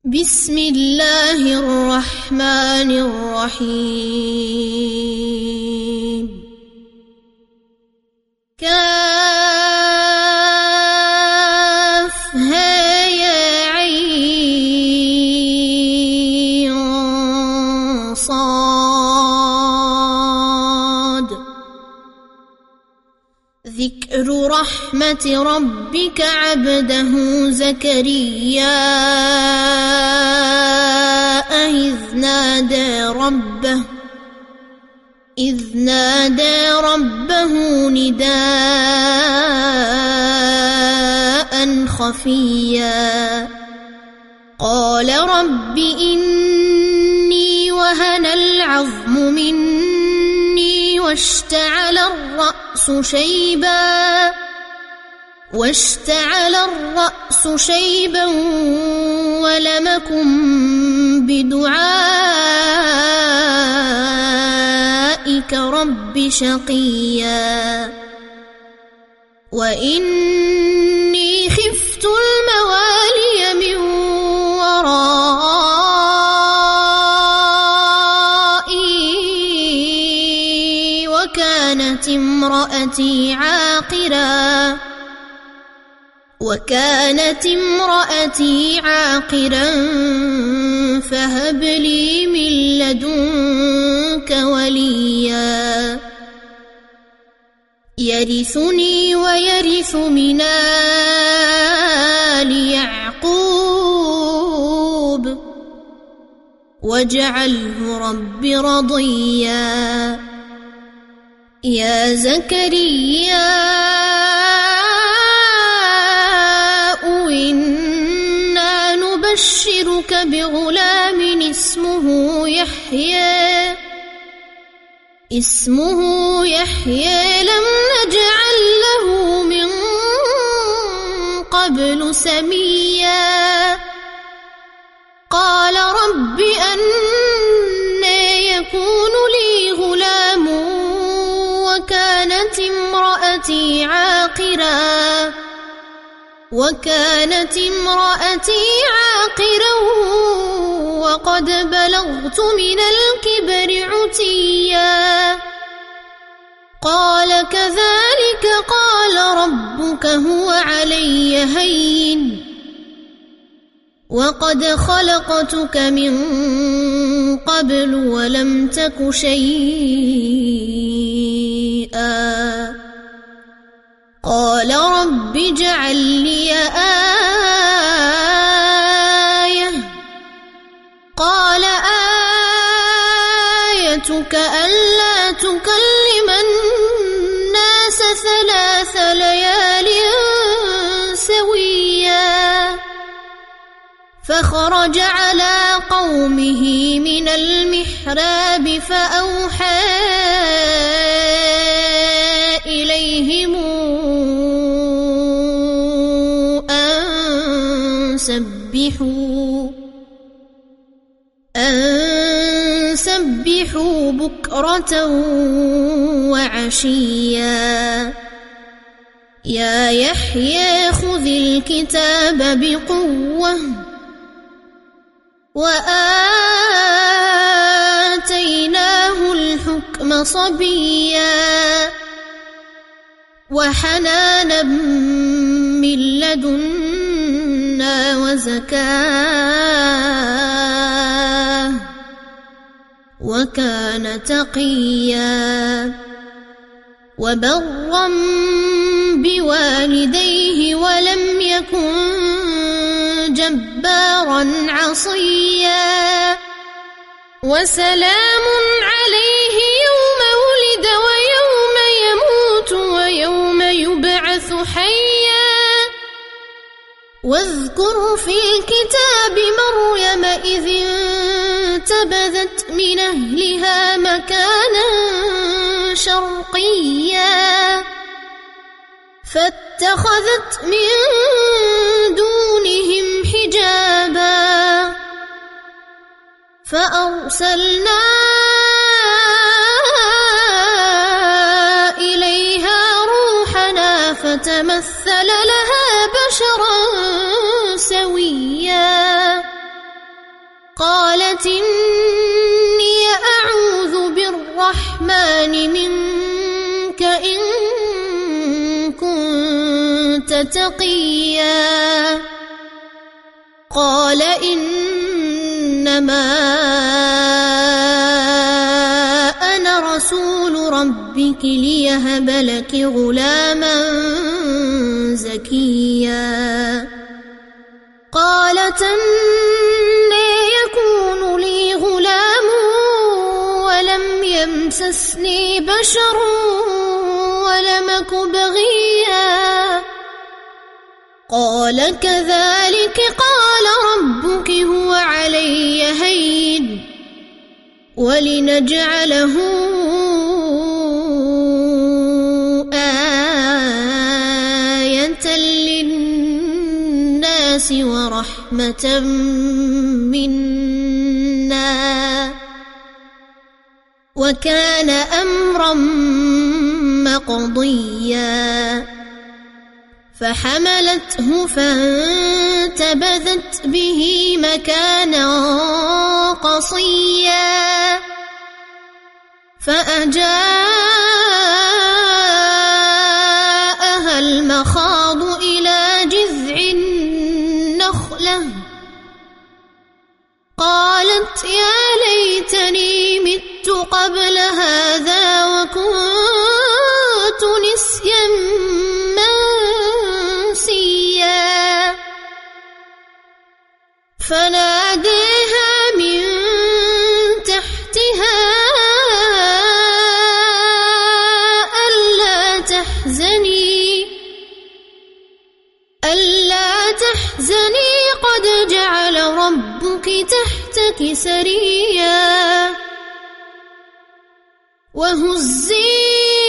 بسم الله الرحمن الرحيم كافها يا عين صاد ذكر رحمة ربك عبده زكريا إذ نادى ربه نداء خفيا قال رب إني وهن العظم مني واشتعل الرأس شيبا ولم أكن بدعائك رب شقيا وإني خفت الموالي من ورائي وكانت امرأتي عاقرا فهب لي من لدنك وليا يرثني ويرث من آل يعقوب واجعله رب رضيا يا زكريا إنا نبشرك بغلام اسمه يحيى لم نجعل له من قبل سميا قال رب أنى يكون لي غلام وكانت امرأتي عاقرا وقد بلغت من الكبر عتيا قال كذلك قال ربك هو علي هين وقد خلقتك من قبل ولم تك شيئا قال رب اجعل لي آية قال آيتك ألا تكلم الناس 3 ليال سويا فخرج على قومه من المحراب فأوحى إليهم أن سبحوا بكرة وعشيا يا يحيى خذ الكتاب بقوة وآتيناه الحكم صبيا وحنانا من لدنا وزكاة وكان تقيا وبرا بوالديه ولم يكن جبارا عصيا وسلام عليه يوم ولد ويوم يموت ويوم يبعث حيا واذكر في الكتاب مريم إذ انتبذت من أهلها مكانا شرقيا فاتخذت من دونهم حجابا فأرسلنا إليها روحنا فتمثل لها بشرا سويا قالت إني أعوذ بالرحمن منك إن كنت تقيا قال إنما أنا رسول ربك ليهب لك غلاما زكيا قالت أنى يكون لي غلام ولم يمسسني بشر ولم أك بغيا قال كذلك قال ربك هو علي هين ولنجعله آية للناس ورحمة منا وكان أمرا مقضيا فحملته فانتبذت به مكانا قصيا فأجاءها المخاض إلى جذع النخلة قالت يا ليتني مت قبل هذا وكنت نسيا منسيا فناديها من تحتها ألا تحزني قد جعل ربك تحتك سريا وهزي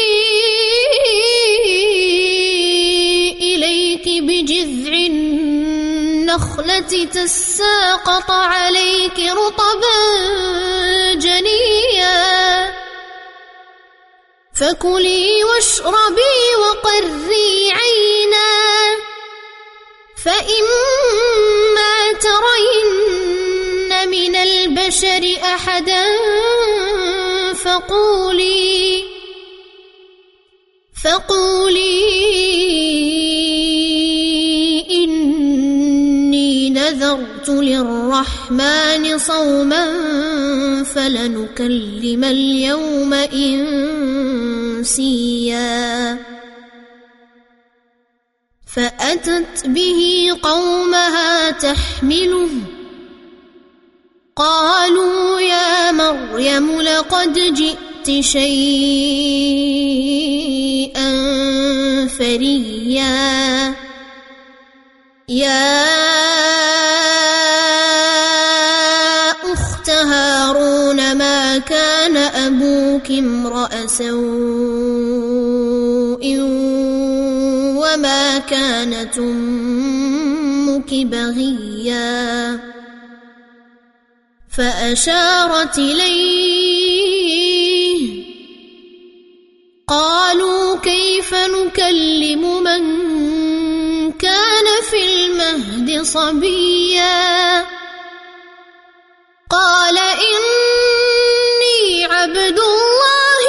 إليك بجذع النخلة تساقط عليك رطبا جنيا فكلي واشربي وقري عينا فإما ترين من البشر أحدا فقولي إني نذرت للرحمن صوما فلنكلم اليوم إنسيا فأتت به قومها تحمله قالوا يا مريم لقد جئت شيئا فريا يا أخت هارون ما كان أبوك امرأ سوء وما كانت أمك بغيا فأشارت إليه قالوا كيف نكلم من كان في المهد صبيا قال إني عبد الله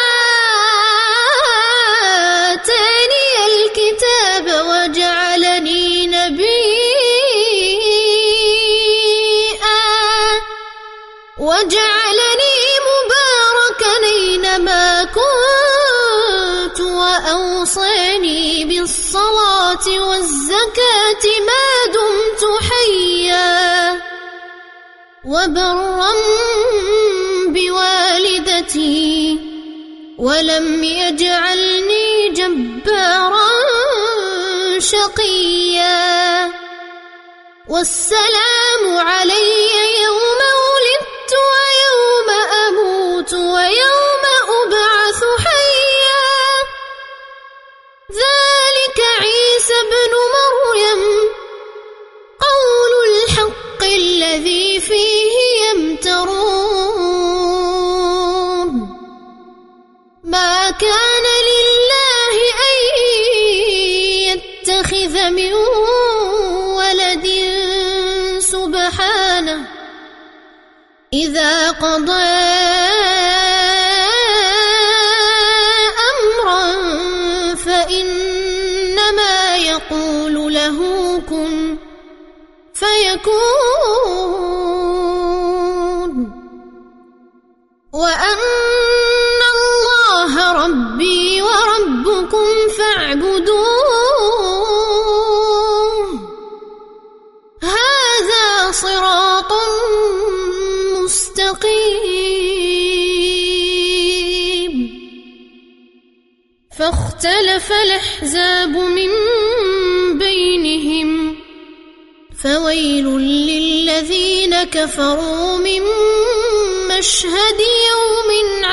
آتاني الكتاب وجعلني مباركا أينما كنت وأوصاني بالصلاة والزكاة ما دمت حيا وبرا بوالدتي ولم يجعلني جبارا شقيا والسلام علي يوم ولدت ويوم أموت ويوم أبعث حيا ذلك عيسى ابن مريم قول الحق الذي فيه يمترون ما كان لله أن يتخذ من ولد إذا قضى أمرا فإنما يقول له كن فيكون وأن الله ربي وربكم فاعبدوه هذا صراط مستقيم فاختلف الأحزاب من بينهم فويل للذين كفروا من مشهد يوم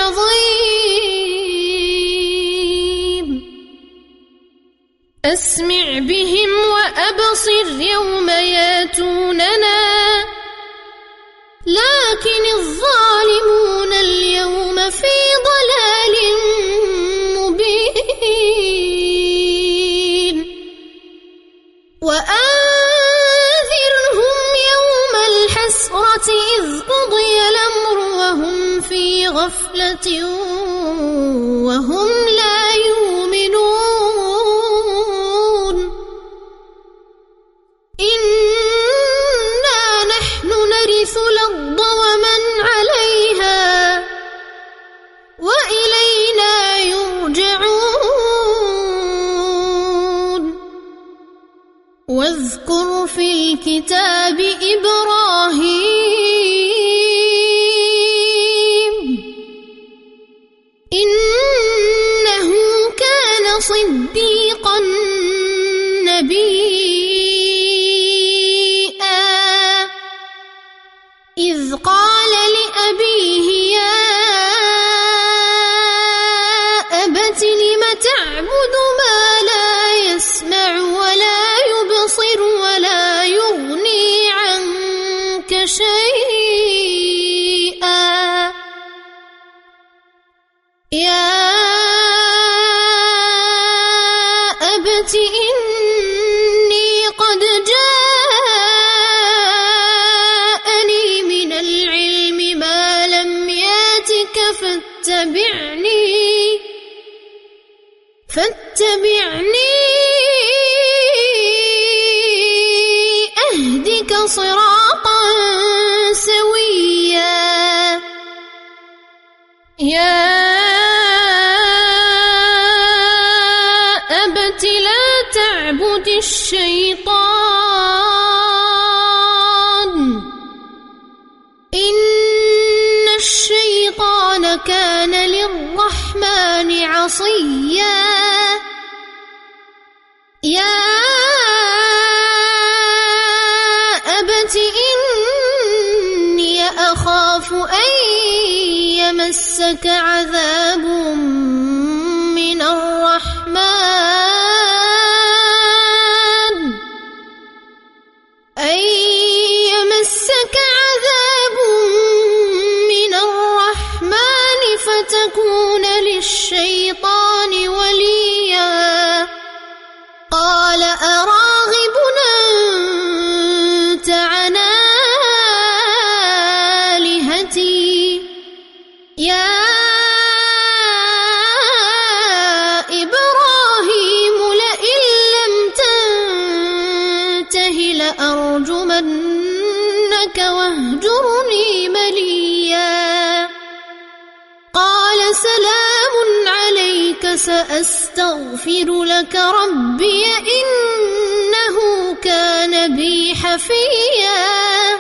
عظيم أسمع بهم وأبصر يوم ياتوننا لكن الظالمون اليوم في ضلال مبين وأنذرهم يوم الحسرة إذ قضي الأمر وهم في غفلة وهم لا يؤمنون إنا نحن نرث الأرض ومن عليها وإلينا يرجعون واذكر في الكتاب إبراهيم إنه كان صديقا نبيا إذ قال لأبيه يا أبت لم تعبد ما لا يسمع ولا يبصر ولا يغني عنك شيئا يا أبت إني قد جاءني من العلم ما لم ياتك فاتبعني أهدك صراطا سويا يا أبت لا تعبد الشيطان إن الشيطان كان للرحمن عصيا يا أبت إني أخاف أن يمسك عذاب من الرحمن أن يمسك عذاب من الرحمن فتكون للشيطان وليا قال أراغب أنت عن آلهتي يا إبراهيم لئن لم تنته لأرجمنك واهجرني مليا قال سلام عليك سأستغفر لك ربي إنه كان بي حفيا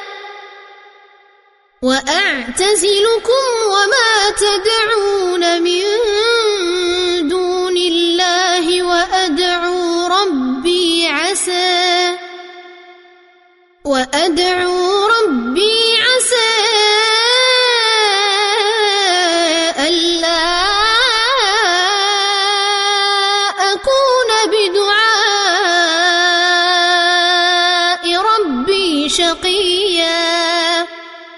وأعتزلكم وما تدعون من دون الله وأدعو ربي عسى ألا أكون بدعاء ربي شقيا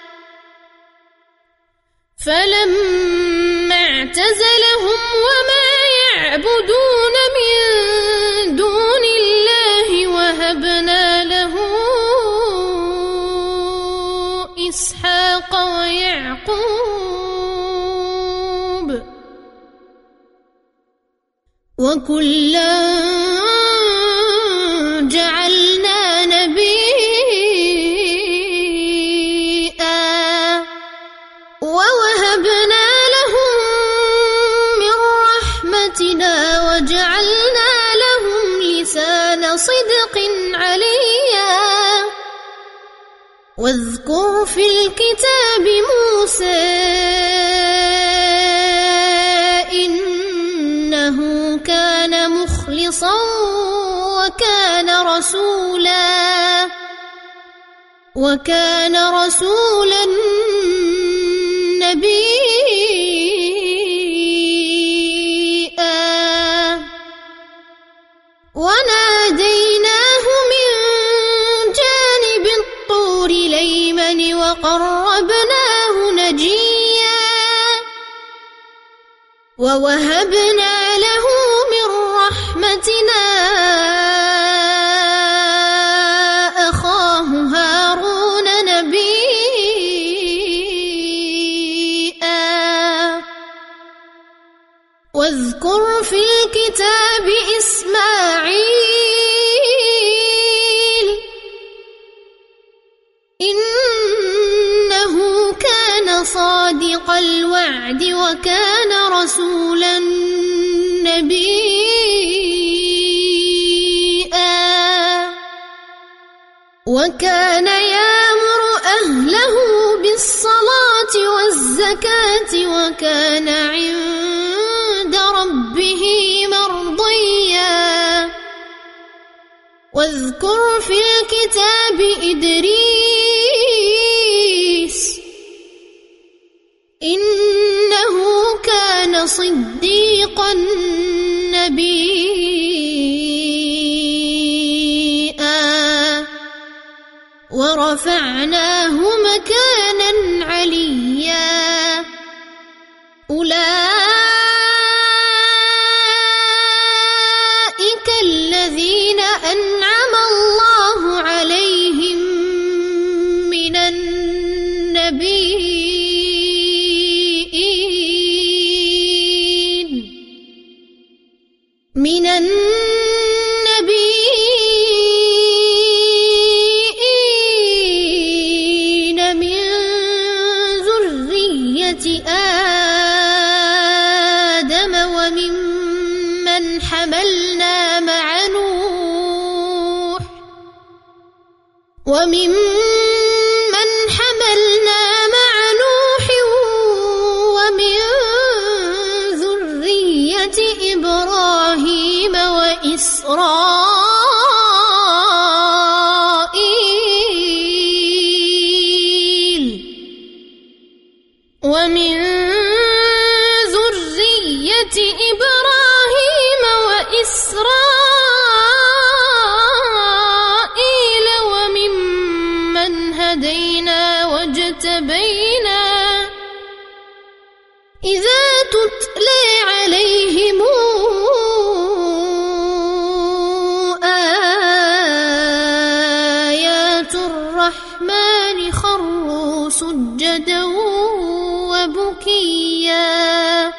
فلما اعتزلهم وما يعبدون من دون الله وهبنا له إسحاق وإسحاق ويعقوب وكلا جعلنا نبيا ووهبنا لهم من رحمتنا وجعلنا لهم لسان صدق عليا واذكر في الكتاب موسى إنه كان مخلصا وكان رسولا نبيا وناديناه من جانب الطور الأيمن وقربناه نجيا ووهبنا له من رحمتنا أخاه هارون نبيا واذكر في الكتاب إسماعيل إنه كان صادق الوعد وكان رسولا نبيا وكان يأمر أهله بالصلاة والزكاة وكان عند ربه مرضيا واذكر في الكتاب إدريس إنه كان صديقا نبيا ورفعناه مكانا عليا أولئك الذين أنعم الله عليهم من النبيين من ذرية آدم وممن حملنا مع نوح ومن ذرية إبراهيم وإسرائيل وممن هدينا واجتبينا إذا تتلى عليهم آيات الرحمن خروا سجدا وبكيا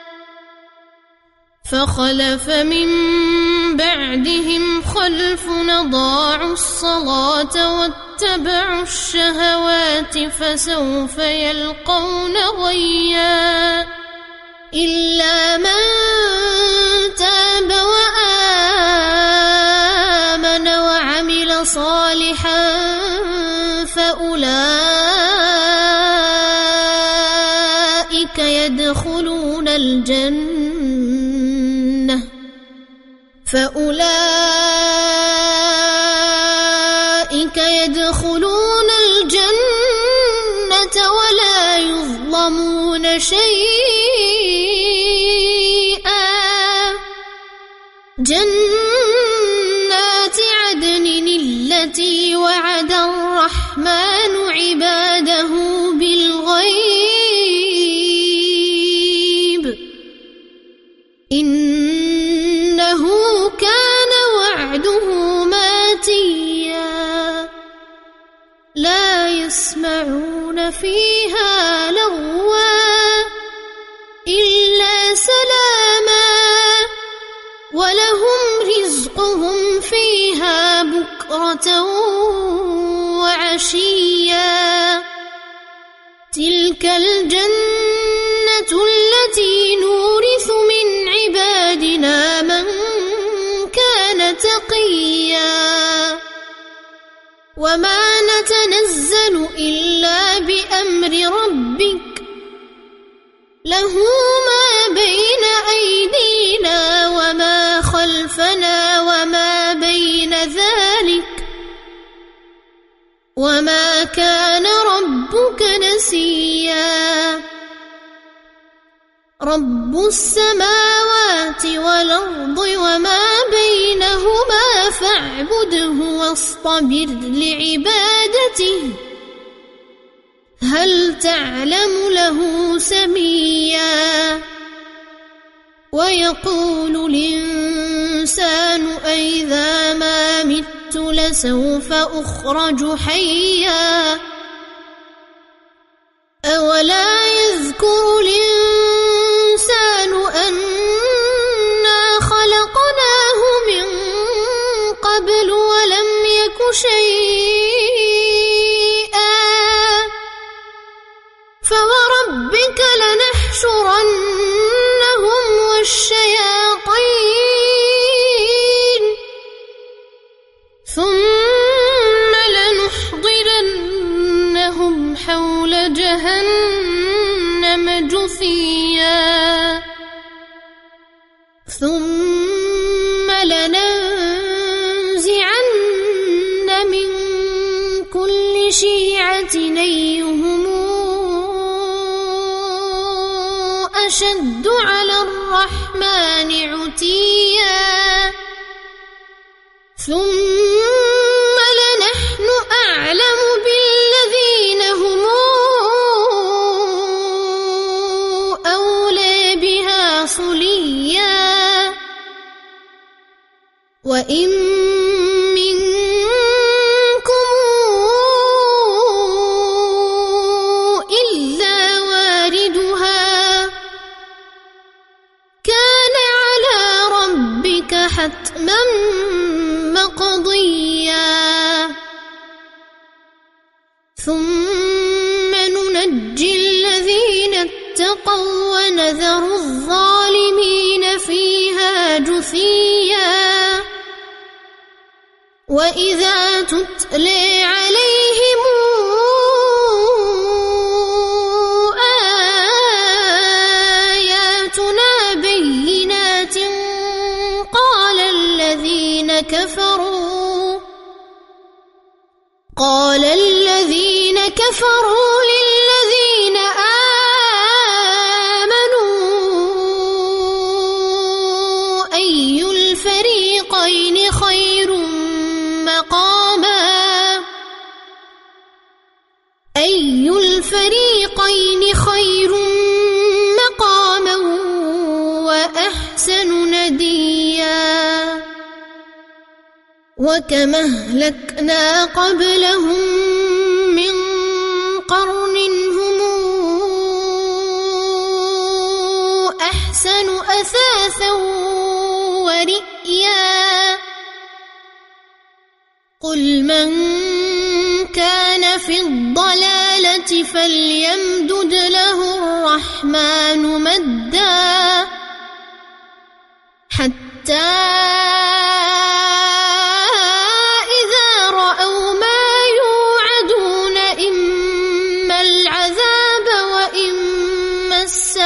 فخلف من بعدهم خلف أضاعوا الصلاة واتبعوا الشهوات فسوف يلقون غيا إلا من تاب وآمن وعمل صالحا فأولئك يدخلون الجنة ولا يظلمون شيئا جنات عدن التي وعد الرحمن عباده بالغيب إنه كان وعده ماتيا لا يسمعون فيها لغوا إلا سلاما ولهم رزقهم فيها بكرة وعشيا تلك الجنة التي نورث من عبادنا من كان تقيا وما نتنزل إلا بأمر ربك له ما بين أيدينا وما خلفنا وما بين ذلك وما كان ربك نسيا رب السماوات والأرض وما بينهما فاعبده واصطبر لعبادته هل تعلم له سميا ويقول الإنسان أئذا ما مت لسوف أخرج حيا أولا يذكر الإنسان أنا خلقناه من قبل ولم يك شيئا فوربك لنحشرنهم والشياطين ثم لنحضرنهم حول جهنم جثيا ثم لننزعن من كل شيعة أيهم أشد على الرحمن عتيا ثم لنحن أعلم بالذين هم أولى بها صليا وإن منكم إلا واردها كان على ربك حتما مقضيا ثم ننجي الذين اتقوا ونذر الظالمين فيها جثيا وإذا تتلى عليهم آياتنا بينات قال الذين كفروا للذين آمنوا أي الفريقين خير مقاما وأحسن نديا وكما أهلكنا قبلهم من قرن هم أحسن أثاثا ورئيا قل من كان في الضلالة فليمدد له الرحمن مدا حتى إذا رأوا ما يوعدون إما العذاب وإما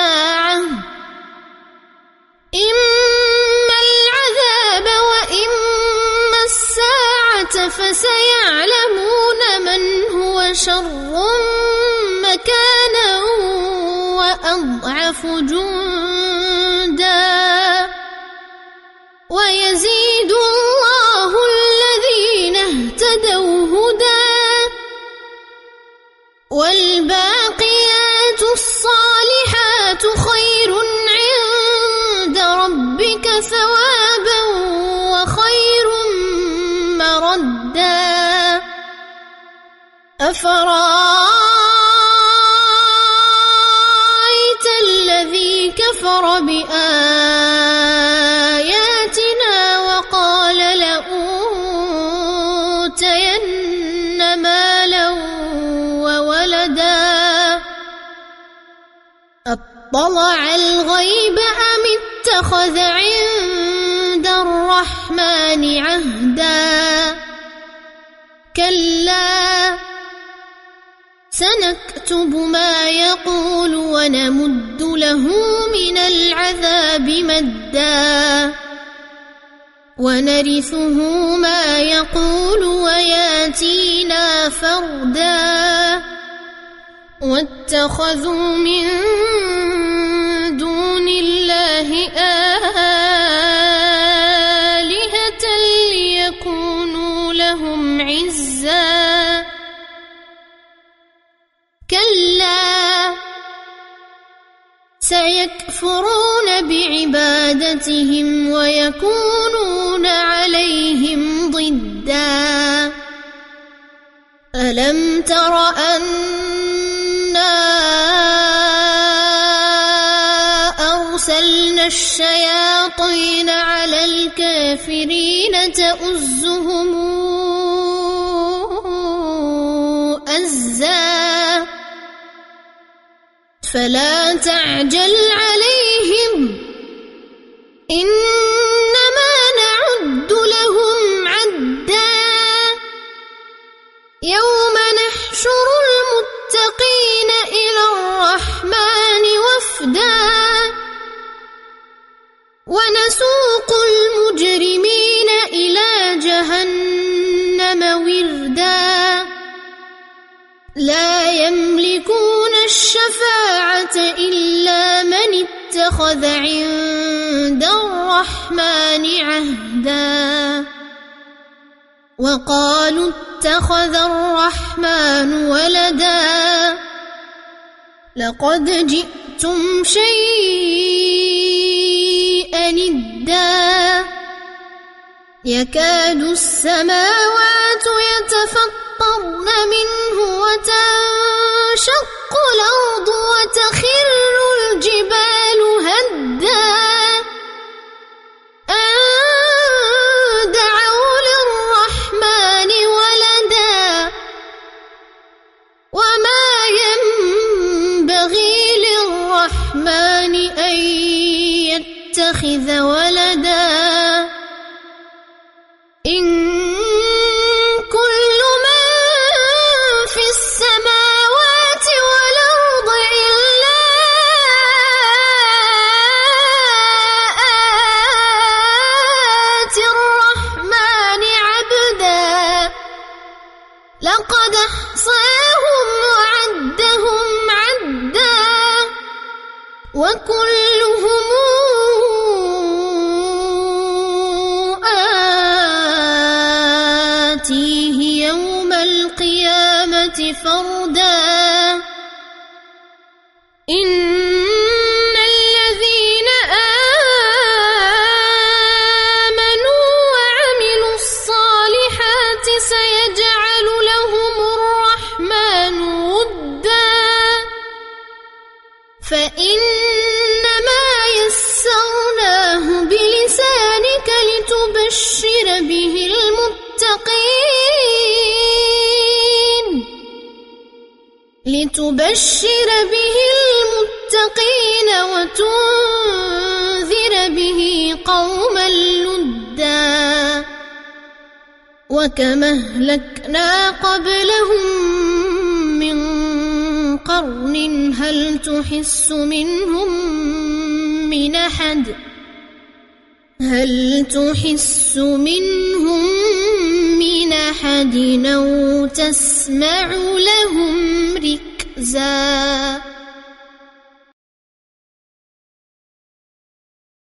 الساعة فسيعلمون من هو شر مكانا وأضعف جندا ويزيد الله الذين اهتدوا هدى والباقيات الصالحات خير عند ربك ثوابا وخير مردا أفرأيتم أطلع الغيب أم اتخذ عند الرحمن عهدا كلا سنكتب ما يقول ونمد له من العذاب مدا ونرثه ما يقول وياتينا فردا واتخذوا من دون الله آلهة ليكونوا لهم عزا كلا سيكفرون بعبادتهم ويكونون عليهم ضدا ألم تر أنا أرسلنا الشياطين على الكافرين تؤزهم أزا فلا تعجل عليهم إنما نعد لهم عدا يوم نحشر المتقين إلى الرحمن وفدا ونسوق المجرمين إلى جهنم وردا لا يملكون الشفاعة إلا من اتخذ عند الرحمن عهدا وقالوا اتخذ الرحمن ولدا لقد جئتم شيئا إدا يكاد السماوات يتفطرن منه وتنشق الأرض وتخر الجبال هدا أن دعوا للرحمن ولدا وما ينبغي للرحمن أن يتخذ ولدا إن كل من في السماوات والأرض إلا آتي الرحمن عبدا لقد أحصاهم وعدهم عدا وكلهم يوم القيامة فردا إن الذين آمنوا وعملوا الصالحات سيجعل لهم الرحمن ودا فإنما يسرناه بلسانك لتبشر به المتقين وتنذر به قوما لدا وكما أهلكنا قبلهم من قرن هل تحس منهم من أحد أو تسمع لهم ركزا